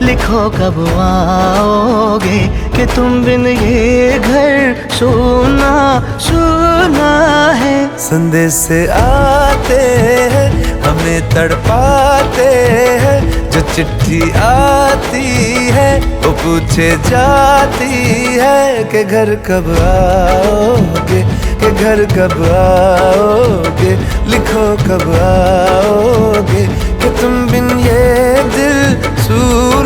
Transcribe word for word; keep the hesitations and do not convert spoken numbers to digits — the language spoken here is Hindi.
लिखो कब आओगे कि तुम बिन ये घर सोना सोना है। संदेश से आते हैं हमें तड़पाते हैं, जो चिट्ठी आती है वो पूछे जाती है कि घर कब आओगे, कि घर कब आओगे, लिखो कब आओगे कि तुम बिन ये दिल सूना